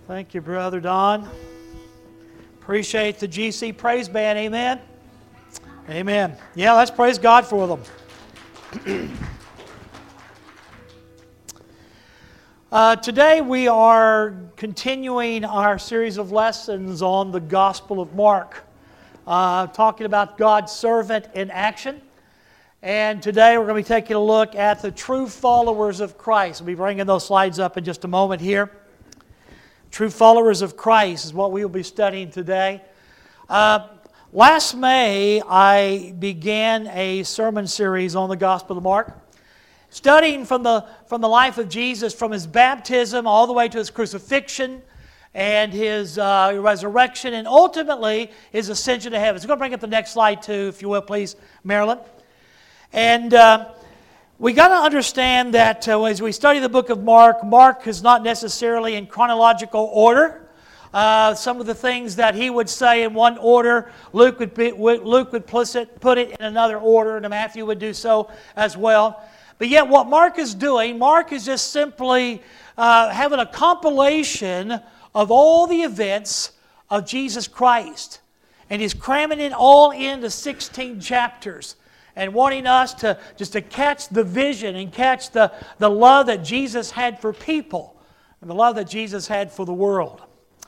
Thank you, Brother Don. Appreciate the GC Praise Band. Amen. Amen. Yeah, let's praise God for them. Today we are continuing our series of lessons on the Gospel of Mark, talking about God's servant in action. And today we're going to be taking a look at the true followers of Christ. We'll be bringing those slides up in just a moment here. True followers of Christ is what we will be studying today. Last May, I began a sermon series on the Gospel of Mark, studying from the life of Jesus, from His baptism all the way to His crucifixion and His resurrection, and ultimately His ascension to heaven. So I'm going to bring up the next slide too, if you will, please, Marilyn. And we got to understand that as we study the book of Mark, Mark is not necessarily in chronological order. Some of the things that he would say in one order, Luke would put it in another order, and Matthew would do so as well. But yet what Mark is doing, Mark is just simply having a compilation of all the events of Jesus Christ. And he's cramming it all into 16 chapters and wanting us to catch the vision and catch the love that Jesus had for people and the love that Jesus had for the world.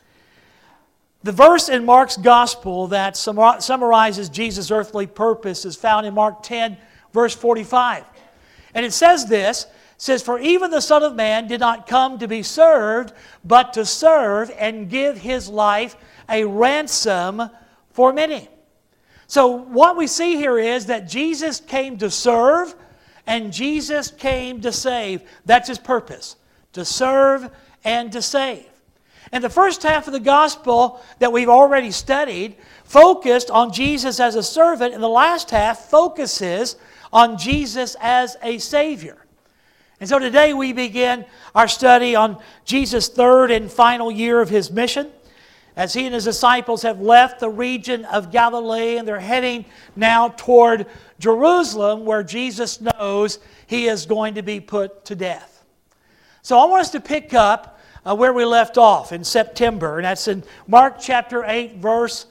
The verse in Mark's Gospel that summarizes Jesus' earthly purpose is found in Mark 10, verse 45. And it says this, "For even the Son of Man did not come to be served, but to serve and give His life a ransom for many." So what we see here is that Jesus came to serve and Jesus came to save. That's His purpose, to serve and to save. And the first half of the gospel that we've already studied focused on Jesus as a servant, and the last half focuses on Jesus as a Savior. And so today we begin our study on Jesus' third and final year of His mission, as He and His disciples have left the region of Galilee and they're heading now toward Jerusalem, where Jesus knows He is going to be put to death. So I want us to pick up where we left off in September, and that's in Mark chapter 8, verse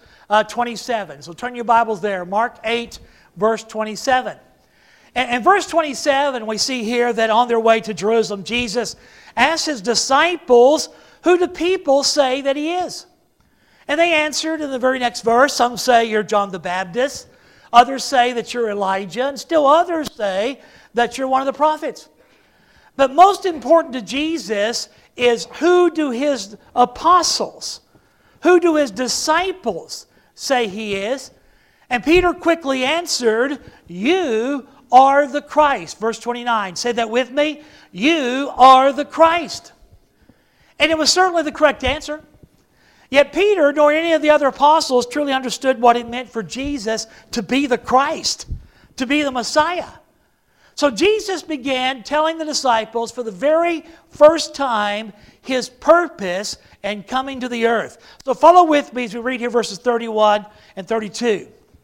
27. So turn your Bibles there, Mark 8, verse 27. And verse 27, we see here that on their way to Jerusalem, Jesus asked His disciples, "Who do people say that He is?" And they answered in the very next verse, some say you're John the Baptist, others say that you're Elijah, and still others say that you're one of the prophets. But most important to Jesus is, who do His apostles, who do His disciples say He is? And Peter quickly answered, "You are the Christ." Verse 29, say that with me. You are the Christ. And it was certainly the correct answer. Yet Peter, nor any of the other apostles, truly understood what it meant for Jesus to be the Christ, to be the Messiah. So Jesus began telling the disciples for the very first time His purpose and coming to the earth. So follow with me as we read here verses 31 and 32.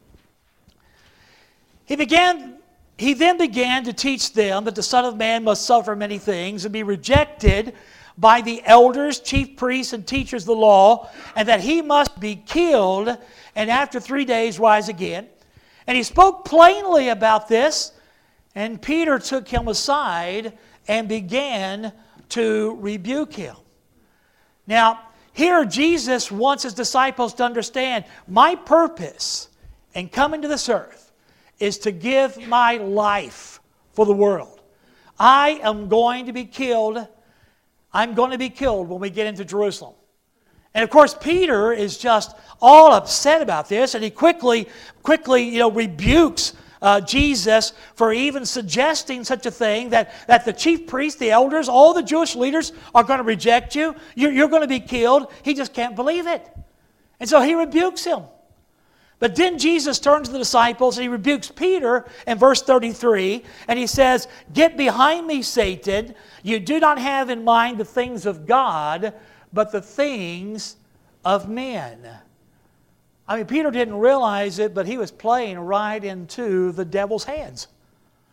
He then began to teach them that the Son of Man must suffer many things and be rejected by the elders, chief priests, and teachers of the law, and that He must be killed and after 3 days rise again. And He spoke plainly about this, and Peter took Him aside and began to rebuke Him. Now, here Jesus wants His disciples to understand, my purpose in coming to this earth is to give my life for the world. I am going to be killed. I'm going to be killed when we get into Jerusalem. And of course, Peter is just all upset about this, and he quickly rebukes Jesus for even suggesting such a thing, that the chief priests, the elders, all the Jewish leaders are going to reject you. You're going to be killed. He just can't believe it. And so he rebukes him. But then Jesus turns to the disciples and He rebukes Peter in verse 33, and He says, "Get behind me, Satan. You do not have in mind the things of God, but the things of men." I mean, Peter didn't realize it, but he was playing right into the devil's hands.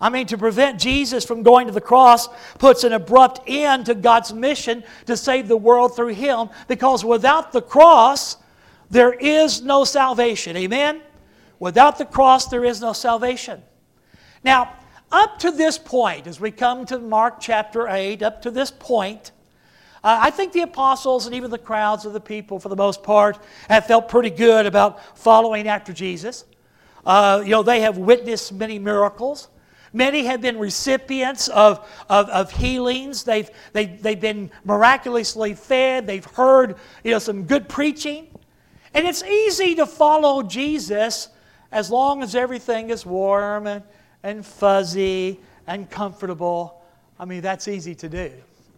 I mean, to prevent Jesus from going to the cross puts an abrupt end to God's mission to save the world through Him, because without the cross, there is no salvation. Amen? Without the cross, there is no salvation. Now, up to this point, as we come to Mark chapter 8, up to this point, I think the apostles and even the crowds of the people, for the most part, have felt pretty good about following after Jesus. They have witnessed many miracles. Many have been recipients of healings. They've been miraculously fed. They've heard some good preaching. And it's easy to follow Jesus as long as everything is warm and fuzzy and comfortable. I mean, that's easy to do.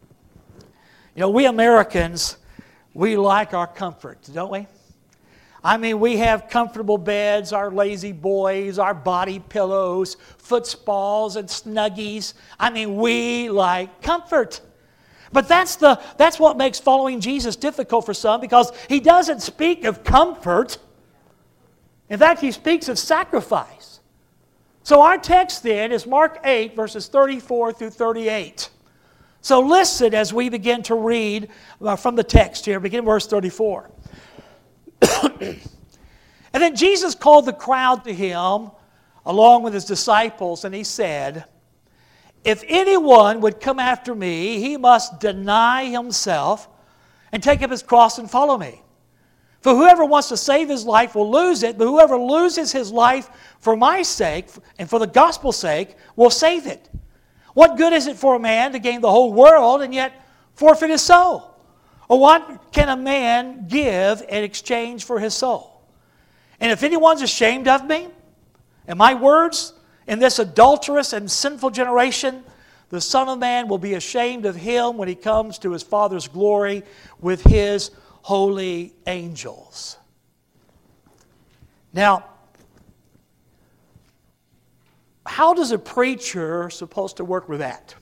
We Americans, we like our comfort, don't we? I mean, we have comfortable beds, our lazy boys, our body pillows, footballs and snuggies. I mean, we like comfort. But that's what makes following Jesus difficult for some, because He doesn't speak of comfort. In fact, He speaks of sacrifice. So our text then is Mark 8, verses 34 through 38. So listen as we begin to read from the text here, begin verse 34. And then Jesus called the crowd to Him along with His disciples, and He said, "If anyone would come after me, he must deny himself and take up his cross and follow me. For whoever wants to save his life will lose it, but whoever loses his life for my sake and for the gospel's sake will save it. What good is it for a man to gain the whole world and yet forfeit his soul? Or what can a man give in exchange for his soul? And if anyone's ashamed of me and my words in this adulterous and sinful generation, the Son of Man will be ashamed of him when He comes to His Father's glory with His holy angels." Now, how does a preacher supposed to work with that?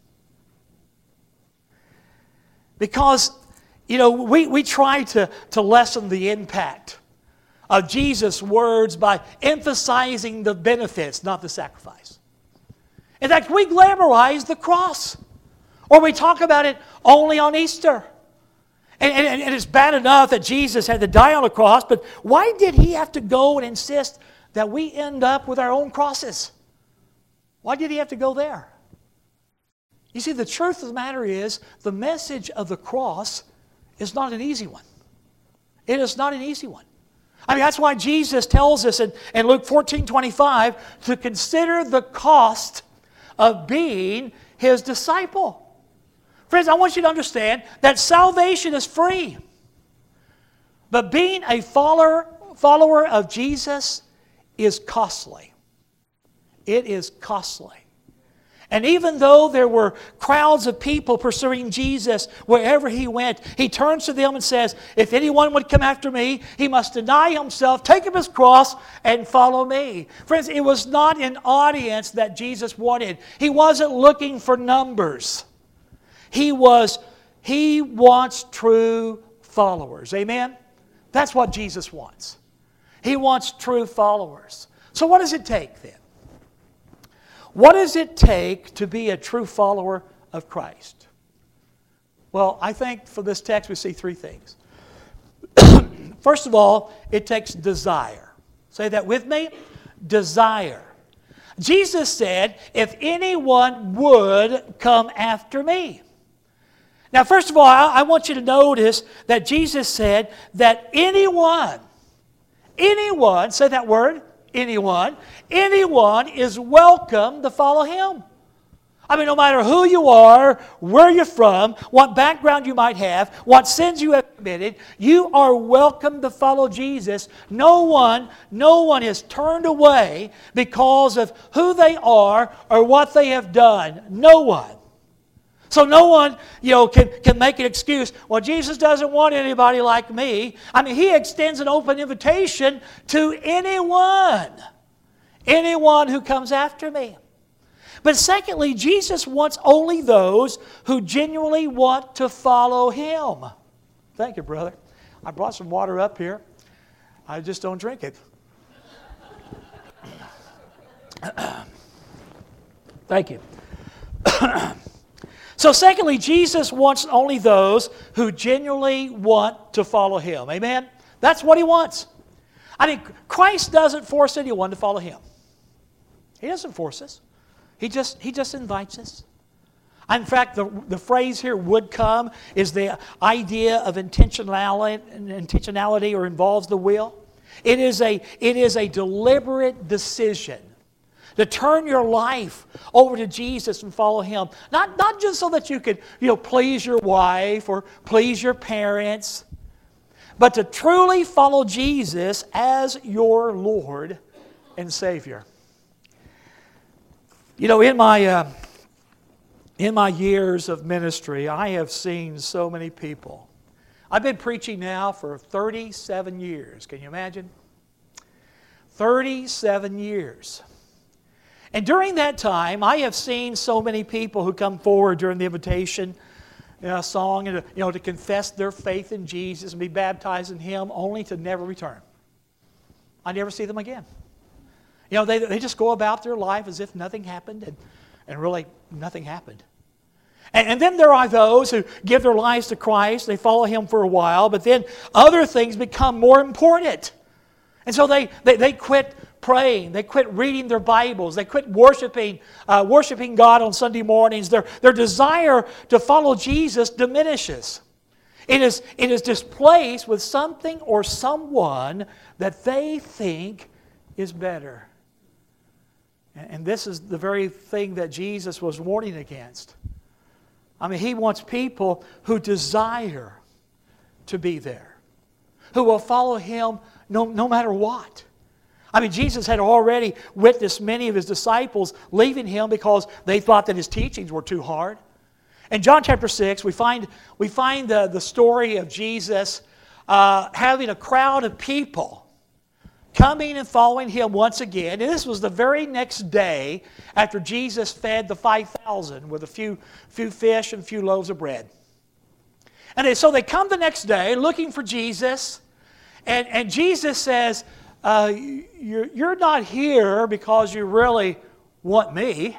Because, we try to lessen the impact of Jesus' words by emphasizing the benefits, not the sacrifice. In fact, we glamorize the cross, or we talk about it only on Easter. And it's bad enough that Jesus had to die on a cross, but why did He have to go and insist that we end up with our own crosses? Why did He have to go there? You see, the truth of the matter is, the message of the cross is not an easy one. It is not an easy one. I mean, that's why Jesus tells us in Luke 14:25 to consider the cost of being His disciple. Friends, I want you to understand that salvation is free. But being a follower of Jesus is costly. It is costly. And even though there were crowds of people pursuing Jesus wherever He went, He turns to them and says, "If anyone would come after me, he must deny himself, take up his cross, and follow me." Friends, it was not an audience that Jesus wanted. He wasn't looking for numbers. He wants true followers. Amen? That's what Jesus wants. He wants true followers. So what does it take then? What does it take to be a true follower of Christ? Well, I think for this text we see three things. First of all, it takes desire. Say that with me. Desire. Jesus said, "If anyone would come after me." Now, first of all, I want you to notice that Jesus said that anyone, say that word, anyone is welcome to follow Him. I mean, no matter who you are, where you're from, what background you might have, what sins you have committed, you are welcome to follow Jesus. No one is turned away because of who they are or what they have done. No one. So no one, can make an excuse. Well, Jesus doesn't want anybody like me. I mean, He extends an open invitation to anyone who comes after me. But secondly, Jesus wants only those who genuinely want to follow Him. Thank you, brother. I brought some water up here. I just don't drink it. Thank you. So secondly, Jesus wants only those who genuinely want to follow Him. Amen? That's what He wants. I mean, Christ doesn't force anyone to follow Him. He doesn't force us. He just invites us. In fact, the phrase here, would come, is the idea of intentionality or involves the will. It is a deliberate decision to turn your life over to Jesus and follow Him. Not just so that you could, please your wife or please your parents, but to truly follow Jesus as your Lord and Savior. In my years of ministry, I have seen so many people. I've been preaching now for 37 years. Can you imagine? 37 years. And during that time, I have seen so many people who come forward during the invitation song and to confess their faith in Jesus and be baptized in Him, only to never return. I never see them again. They just go about their life as if nothing happened, and really nothing happened. And then there are those who give their lives to Christ. They follow Him for a while, but then other things become more important. And so they quit praying. They quit reading their Bibles. They quit worshiping God on Sunday mornings. Their desire to follow Jesus diminishes. It is displaced with something or someone that they think is better. And this is the very thing that Jesus was warning against. I mean, He wants people who desire to be there, who will follow Him no matter what. I mean, Jesus had already witnessed many of His disciples leaving Him because they thought that His teachings were too hard. In John chapter 6, we find the story of Jesus having a crowd of people coming and following Him once again. And this was the very next day after Jesus fed the 5,000 with a few fish and a few loaves of bread. And so they come the next day looking for Jesus. And Jesus says, you're not here because you really want me.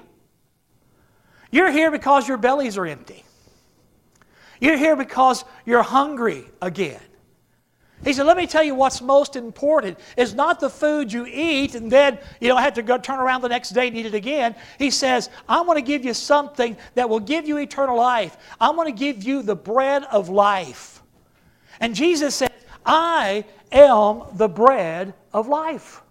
You're here because your bellies are empty. You're here because you're hungry again. He said, let me tell you what's most important. It's not the food you eat and then have to go turn around the next day and eat it again. He says, I'm going to give you something that will give you eternal life. I'm going to give you the bread of life. And Jesus said, I am the bread of life.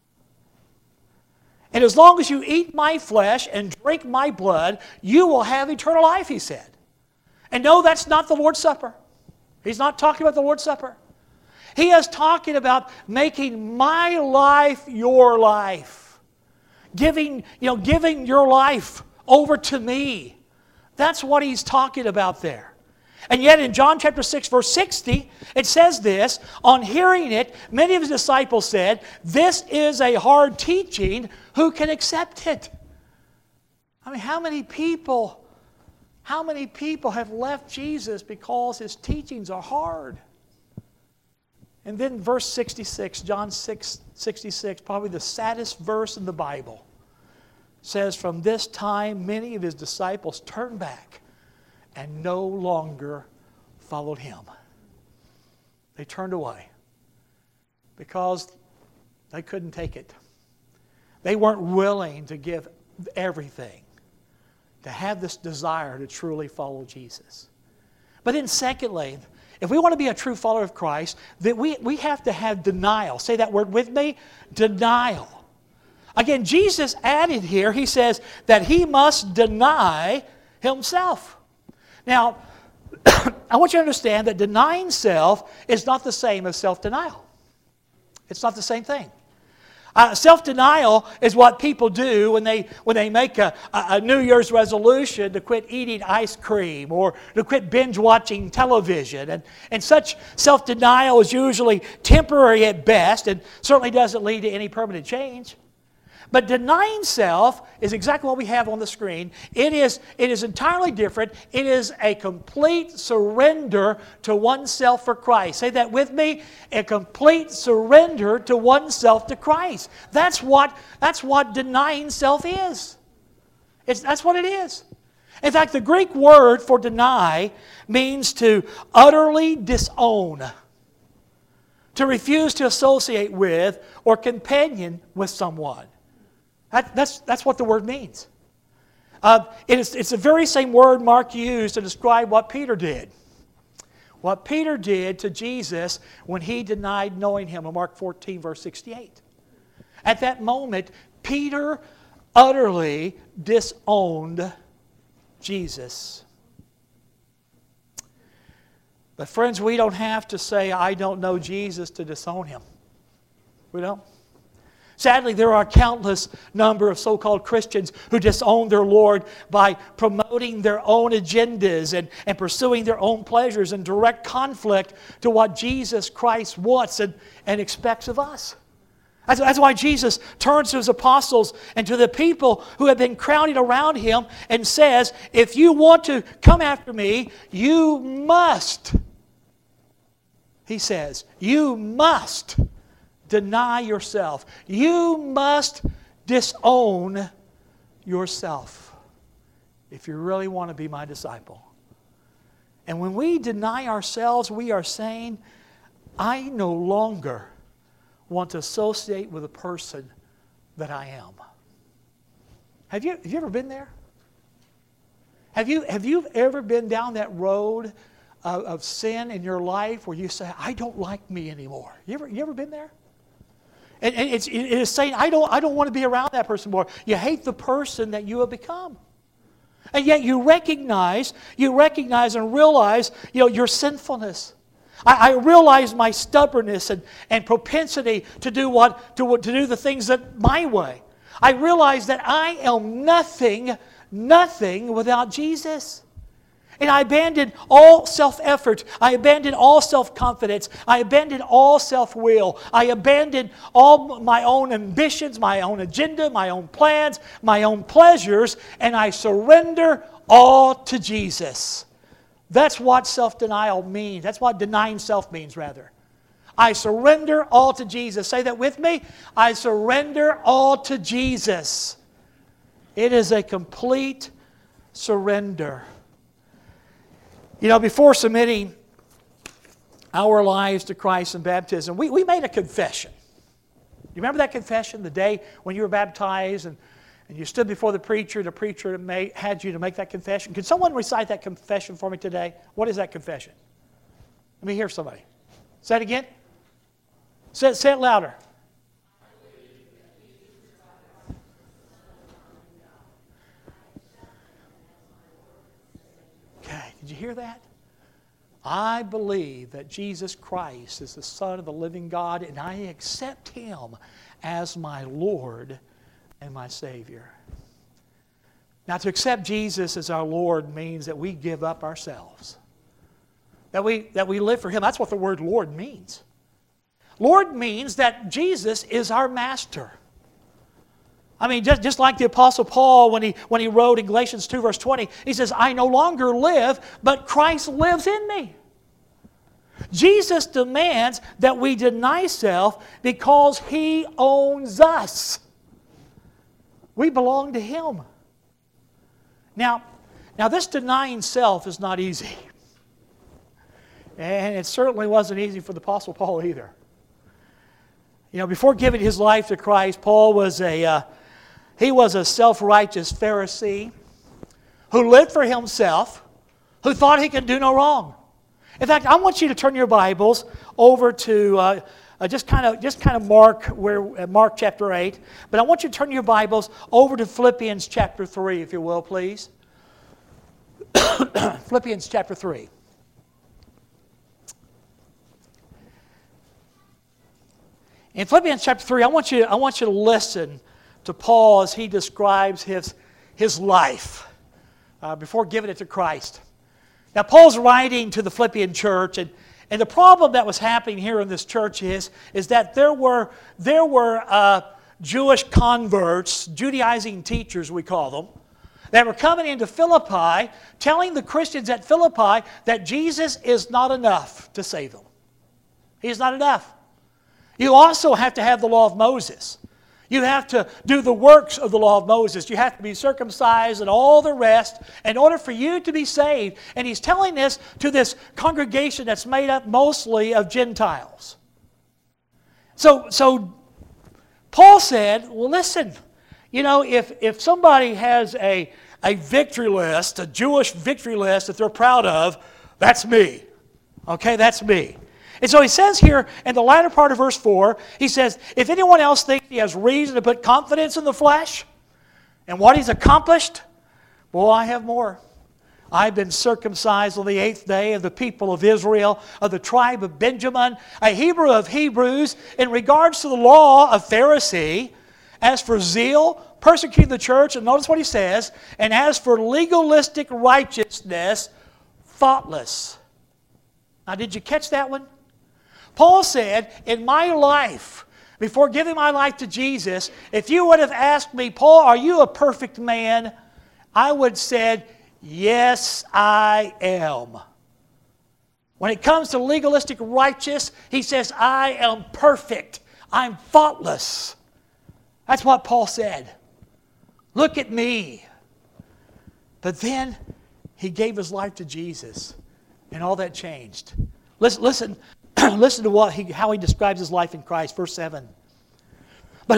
And as long as you eat my flesh and drink my blood, you will have eternal life, He said. And no, that's not the Lord's Supper. He's not talking about the Lord's Supper. He is talking about making my life your life. Giving your life over to me. That's what He's talking about there. And yet in John chapter 6, verse 60, it says this, on hearing it, many of His disciples said, this is a hard teaching, who can accept it? I mean, how many people have left Jesus because His teachings are hard? And then verse 66, John 6:66, probably the saddest verse in the Bible, says, from this time many of His disciples turned back and no longer followed Him. They turned away because they couldn't take it. They weren't willing to give everything, to have this desire to truly follow Jesus. But then secondly, if we want to be a true follower of Christ, then we have to have denial. Say that word with me, denial. Again, Jesus added here, He says that He must deny Himself. Now, I want you to understand that denying self is not the same as self-denial. It's not the same thing. Self-denial is what people do when they make a New Year's resolution to quit eating ice cream or to quit binge-watching television. And such self-denial is usually temporary at best and certainly doesn't lead to any permanent change. But denying self is exactly what we have on the screen. It is entirely different. It is a complete surrender to oneself for Christ. Say that with me. A complete surrender to oneself to Christ. That's what denying self is. That's what it is. In fact, the Greek word for deny means to utterly disown, to refuse to associate with or companion with someone. That's what the word means. It's the very same word Mark used to describe what Peter did. What Peter did to Jesus when he denied knowing him in Mark 14, verse 68. At that moment, Peter utterly disowned Jesus. But friends, we don't have to say, I don't know Jesus, to disown him. We don't. Sadly, there are a countless number of so-called Christians who disown their Lord by promoting their own agendas and pursuing their own pleasures in direct conflict to what Jesus Christ wants and expects of us. That's why Jesus turns to his apostles and to the people who have been crowding around him and says, if you want to come after me, you must, he says, you must deny yourself. You must disown yourself if you really want to be my disciple. And when we deny ourselves, we are saying, I no longer want to associate with a person that I am. Have you ever been there? Have you ever been down that road of sin in your life where you say, I don't like me anymore? You ever been there? And it is saying, I don't want to be around that person more. You hate the person that you have become. And yet you recognize and realize, your sinfulness. I realize my stubbornness and propensity to do the things that my way. I realize that I am nothing without Jesus. And I abandoned all self-effort. I abandoned all self-confidence. I abandoned all self-will. I abandoned all my own ambitions, my own agenda, my own plans, my own pleasures, and I surrender all to Jesus. That's what self-denial means. That's what denying self means, rather. I surrender all to Jesus. Say that with me. I surrender all to Jesus. It is a complete surrender. Before submitting our lives to Christ in baptism, we made a confession. You remember that confession, the day when you were baptized and you stood before the preacher had you to make that confession? Could someone recite that confession for me today? What is that confession? Let me hear somebody. Say it again. Say it louder. Okay, did you hear that? I believe that Jesus Christ is the Son of the living God, and I accept Him as my Lord and my Savior. Now, to accept Jesus as our Lord means that we give up ourselves. That we live for Him. That's what the word Lord means. Lord means that Jesus is our master. I mean, just like the Apostle Paul when he wrote in Galatians 2 verse 20, he says, I no longer live, but Christ lives in me. Jesus demands that we deny self because He owns us. We belong to Him. Now this denying self is not easy. And it certainly wasn't easy for the Apostle Paul either. Before giving his life to Christ, Paul was a self-righteous Pharisee who lived for himself, who thought he could do no wrong. In fact, I want you to turn your Bibles over to just kind of Mark chapter 8, but I want you to turn your Bibles over to Philippians chapter 3, if you will, please. Philippians chapter 3. In Philippians chapter 3, I want you to listen to Paul as he describes his life before giving it to Christ. Now, Paul's writing to the Philippian church, and the problem that was happening here in this church is that there were Jewish converts, Judaizing teachers we call them, that were coming into Philippi telling the Christians at Philippi that Jesus is not enough to save them. He is not enough. You also have to have the law of Moses. You have to do the works of the law of Moses. You have to be circumcised and all the rest in order for you to be saved. And he's telling this to this congregation that's made up mostly of Gentiles. So Paul said, well, listen, if somebody has a victory list, a Jewish victory list that they're proud of, that's me. Okay, that's me. And so he says here in the latter part of verse 4, he says, if anyone else thinks he has reason to put confidence in the flesh and what he's accomplished, well, I have more. I've been circumcised on the 8th day of the people of Israel, of the tribe of Benjamin, a Hebrew of Hebrews, in regards to the law of Pharisee, as for zeal, persecuting the church, and notice what he says, and as for legalistic righteousness, thoughtless. Now, did you catch that one? Paul said, in my life, before giving my life to Jesus, if you would have asked me, Paul, are you a perfect man? I would have said, yes, I am. When it comes to legalistic righteous, he says, I am perfect. I'm faultless. That's what Paul said. Look at me. But then he gave his life to Jesus, and all that changed. Listen to how he describes his life in Christ. Verse 7. But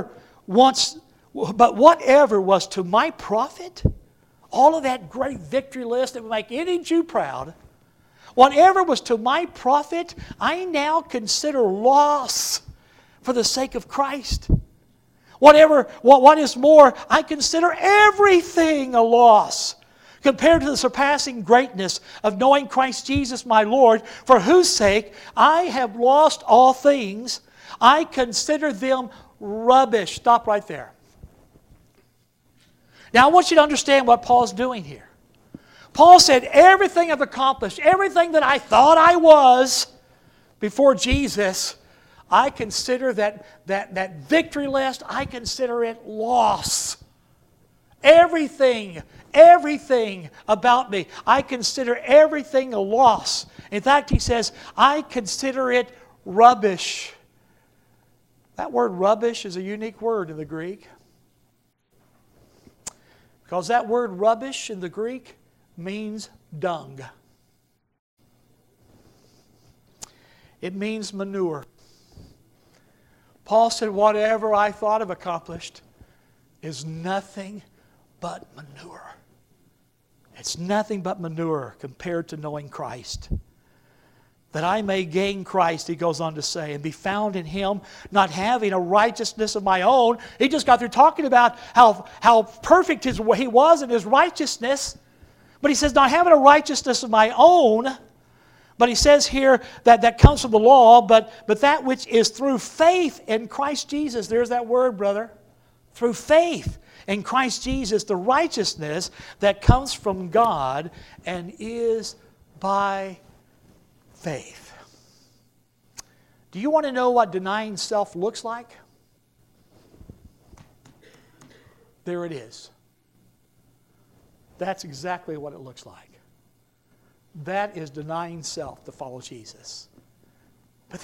whatever was to my profit, all of that great victory list that would make any Jew proud, whatever was to my profit, I now consider loss for the sake of Christ. What is more, I consider everything a loss compared to the surpassing greatness of knowing Christ Jesus my Lord, for whose sake I have lost all things. I consider them rubbish. Stop right there. Now I want you to understand what Paul's doing here. Paul said, everything I've accomplished, everything that I thought I was before Jesus, I consider that victory list, I consider it loss. Everything about me, I consider everything a loss. In fact, he says, I consider it rubbish. That word rubbish is a unique word in the Greek. Because that word rubbish in the Greek means dung. It means manure. Paul said, whatever I thought I've accomplished is nothing but manure. It's nothing but manure compared to knowing Christ. That I may gain Christ, he goes on to say, and be found in Him, not having a righteousness of my own. He just got through talking about how perfect he was in his righteousness. But he says, not having a righteousness of my own. But he says here that comes from the law, but that which is through faith in Christ Jesus. There's that word, brother. Through faith in Christ Jesus, the righteousness that comes from God and is by faith. Do you want to know what denying self looks like? There it is. That's exactly what it looks like. That is denying self to follow Jesus. But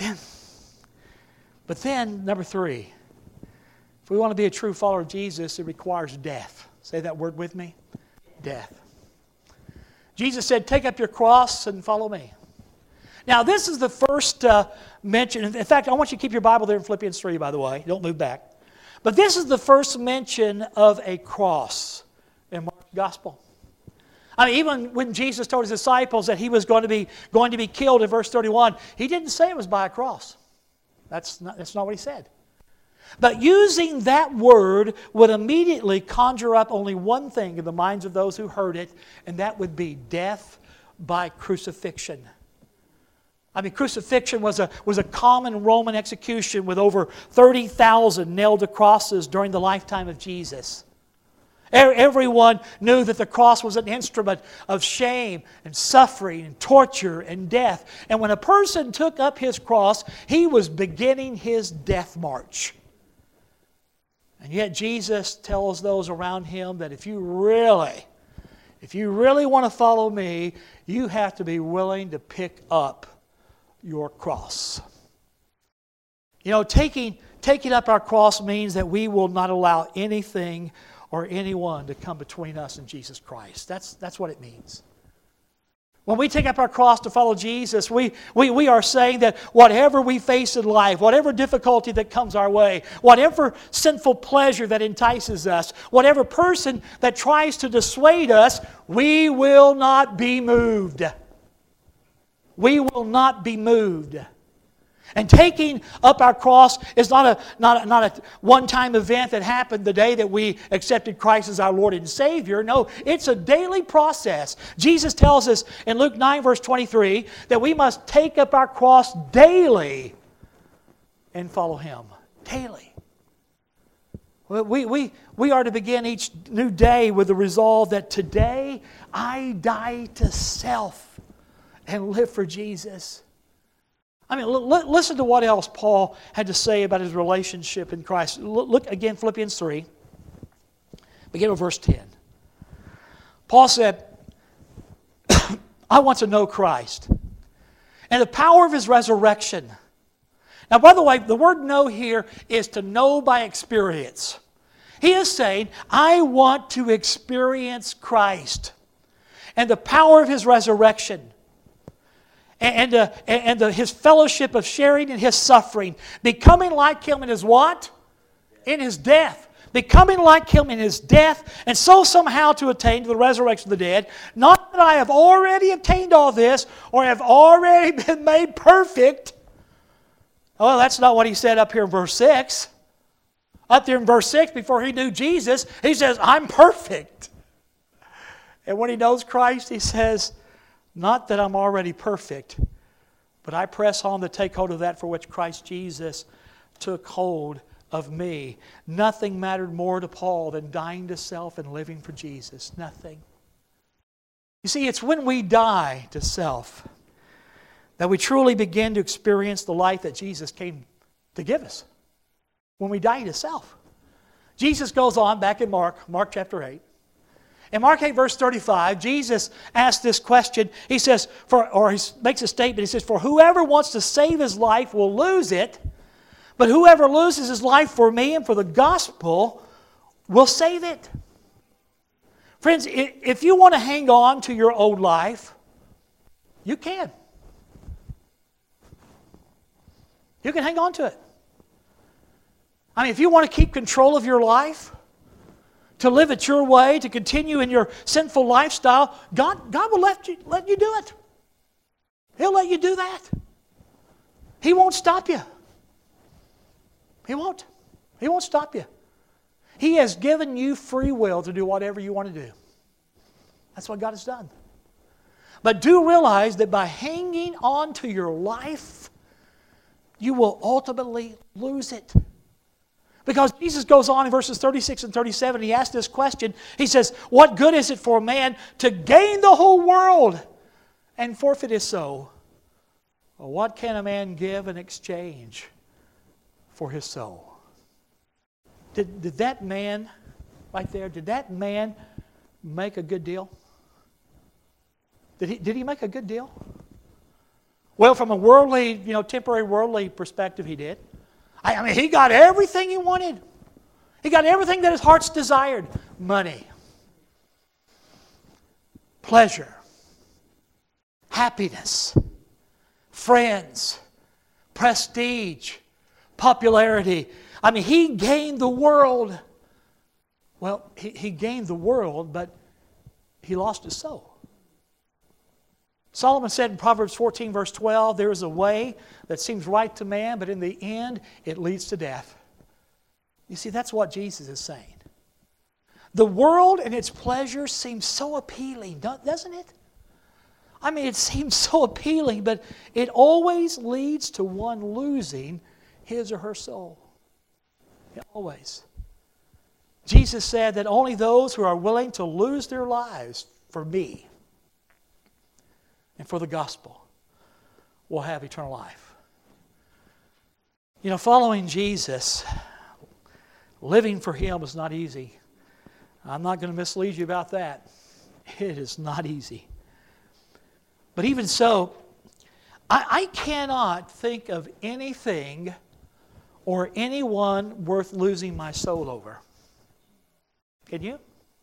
then, number 3, if we want to be a true follower of Jesus, it requires death. Say that word with me. Death. Jesus said, take up your cross and follow me. Now, this is the first mention. In fact, I want you to keep your Bible there in Philippians 3, by the way. Don't move back. But this is the first mention of a cross in Mark's Gospel. I mean, even when Jesus told his disciples that he was going to be killed in verse 31, he didn't say it was by a cross. That's not what he said. But using that word would immediately conjure up only one thing in the minds of those who heard it, and that would be death by crucifixion. I mean, crucifixion was a common Roman execution with over 30,000 nailed to crosses during the lifetime of Jesus. Everyone knew that the cross was an instrument of shame and suffering and torture and death. And when a person took up his cross, he was beginning his death march. And yet Jesus tells those around him that if you really want to follow me, you have to be willing to pick up your cross. You know, taking taking up our cross means that we will not allow anything or anyone to come between us and Jesus Christ. That's what it means. When we take up our cross to follow Jesus, we are saying that whatever we face in life, whatever difficulty that comes our way, whatever sinful pleasure that entices us, whatever person that tries to dissuade us, we will not be moved. We will not be moved. And taking up our cross is not a one-time event that happened the day that we accepted Christ as our Lord and Savior. No, it's a daily process. Jesus tells us in Luke 9, verse 23, that we must take up our cross daily and follow Him. Daily. We are to begin each new day with the resolve that today I die to self and live for Jesus. I mean, listen to what else Paul had to say about his relationship in Christ. Look again, Philippians 3. Begin with verse 10. Paul said, I want to know Christ and the power of His resurrection. Now, by the way, the word know here is to know by experience. He is saying, I want to experience Christ and the power of His resurrection. And His fellowship of sharing in His suffering. Becoming like Him in His what? In His death. Becoming like Him in His death, and so somehow to attain to the resurrection of the dead. Not that I have already obtained all this, or have already been made perfect. Oh, that's not what he said up here in verse 6. Up there in verse 6, before he knew Jesus, he says, I'm perfect. And when he knows Christ, he says, not that I'm already perfect, but I press on to take hold of that for which Christ Jesus took hold of me. Nothing mattered more to Paul than dying to self and living for Jesus. Nothing. You see, it's when we die to self that we truly begin to experience the life that Jesus came to give us. When we die to self. Jesus goes on back in Mark chapter 8. In Mark 8, verse 35, Jesus asked this question. He says, he makes a statement. He says, for whoever wants to save his life will lose it, but whoever loses his life for me and for the gospel will save it. Friends, if you want to hang on to your old life, you can. You can hang on to it. I mean, if you want to keep control of your life, to live it your way, to continue in your sinful lifestyle, God will let you do it. He'll let you do that. He won't stop you. He won't. He won't stop you. He has given you free will to do whatever you want to do. That's what God has done. But do realize that by hanging on to your life, you will ultimately lose it. Because Jesus goes on in verses 36 and 37, He asks this question. He says, what good is it for a man to gain the whole world and forfeit his soul? Well, what can a man give in exchange for his soul? Did that man right there, did that man make a good deal? Did he make a good deal? Well, from a worldly, temporary worldly perspective, he did. I mean, he got everything he wanted. He got everything that his heart's desired. Money, pleasure, happiness, friends, prestige, popularity. I mean, he gained the world. Well, he gained the world, but he lost his soul. Solomon said in Proverbs 14, verse 12, there is a way that seems right to man, but in the end, it leads to death. You see, that's what Jesus is saying. The world and its pleasures seem so appealing, doesn't it? I mean, it seems so appealing, but it always leads to one losing his or her soul. It always. Jesus said that only those who are willing to lose their lives for me and for the gospel will have eternal life. Following Jesus, living for Him is not easy. I'm not going to mislead you about that. It is not easy. But even so, I cannot think of anything or anyone worth losing my soul over. Can you?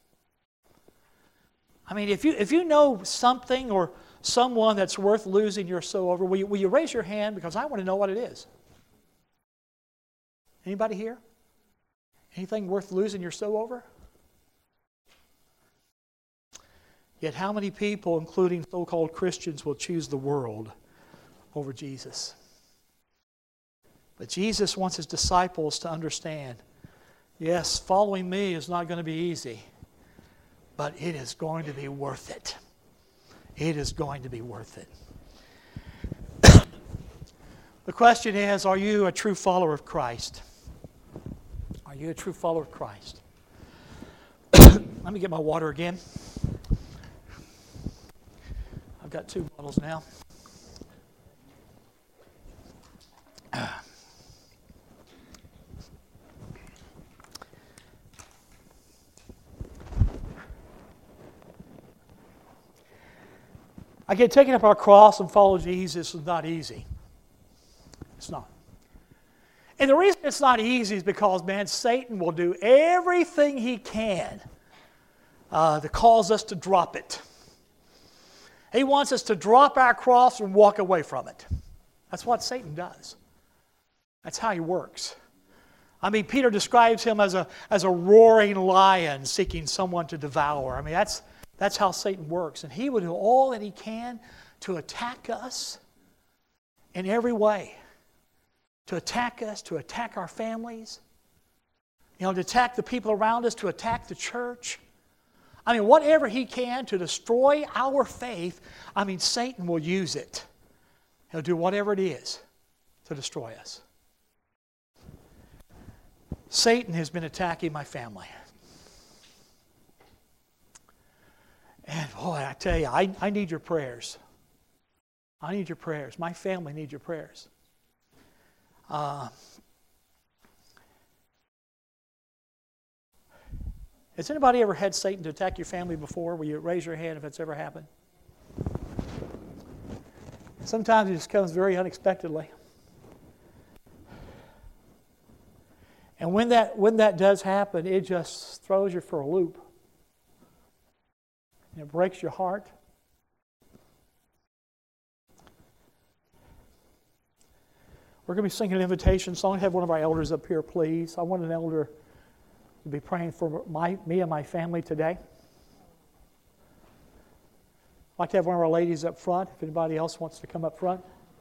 I mean, if you know something or someone that's worth losing your soul over, will you raise your hand? Because I want to know what it is. Anybody here? Anything worth losing your soul over? Yet how many people, including so-called Christians, will choose the world over Jesus? But Jesus wants His disciples to understand, yes, following me is not going to be easy, but it is going to be worth it. It is going to be worth it. The question is, are you a true follower of Christ? Are you a true follower of Christ? Let me get my water again. I've got 2 bottles now. I get taken up our cross and follow Jesus is not easy. It's not. And the reason it's not easy is because, man, Satan will do everything he can to cause us to drop it. He wants us to drop our cross and walk away from it. That's what Satan does. That's how he works. I mean, Peter describes him as a roaring lion seeking someone to devour. I mean, that's how Satan works. And he will do all that he can to attack us in every way. To attack us, to attack our families, to attack the people around us, to attack the church. I mean, whatever he can to destroy our faith, I mean, Satan will use it. He'll do whatever it is to destroy us. Satan has been attacking my family. And boy, I tell you, I need your prayers. I need your prayers. My family needs your prayers. Has anybody ever had Satan to attack your family before? Will you raise your hand if it's ever happened? Sometimes it just comes very unexpectedly. And when that does happen, it just throws you for a loop. And it breaks your heart. We're going to be singing an invitation song. Have one of our elders up here, please. I want an elder to be praying for me and my family today. I'd like to have one of our ladies up front, if anybody else wants to come up front.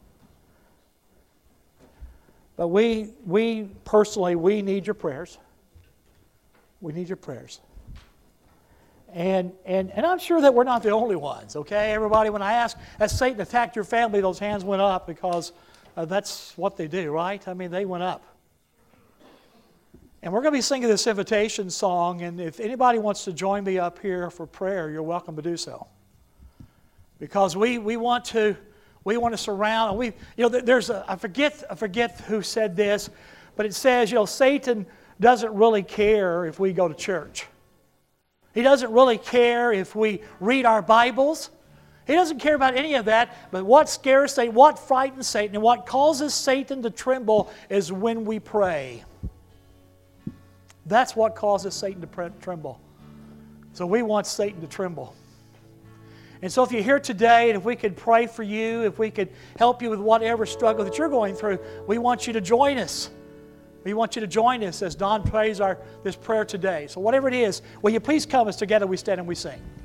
But we personally, we need your prayers. We need your prayers. And I'm sure that we're not the only ones, okay? Everybody, when I asked, has Satan attacked your family, those hands went up because that's what they do, right? I mean, they went up. And we're going to be singing this invitation song, and if anybody wants to join me up here for prayer, you're welcome to do so. Because we want to surround. I forget who said this, but it says, Satan doesn't really care if we go to church. He doesn't really care if we read our Bibles. He doesn't care about any of that, but what scares Satan, what frightens Satan, and what causes Satan to tremble is when we pray. That's what causes Satan to tremble. So we want Satan to tremble. And so if you're here today, and if we could pray for you, if we could help you with whatever struggle that you're going through, we want you to join us. We want you to join us as Don prays this prayer today. So whatever it is, will you please come as together we stand and we sing.